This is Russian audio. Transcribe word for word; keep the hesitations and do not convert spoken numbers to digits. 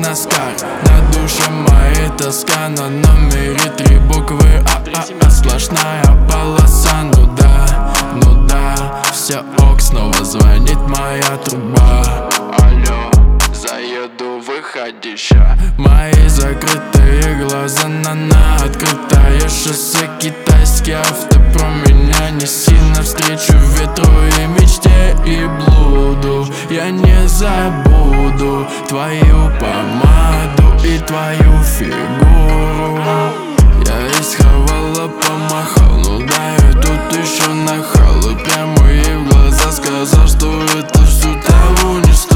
носках. На душе моей тоска, на номере три буквы А, А, А. Сплошная полоса, ну да, ну да. Все ок, снова звонит моя труба. Алло, заеду, выходи ща. Мои закрытые глаза на на открытое шоссе. Китайский авто про меня неси навстречу ветру и мечте и блуду. Я не забуду твою помаду и твою фигуру. Я из Хавала помахал, ну да, я тут еще нахал. И прямо ей в глаза сказал, что это всю траву не стоит.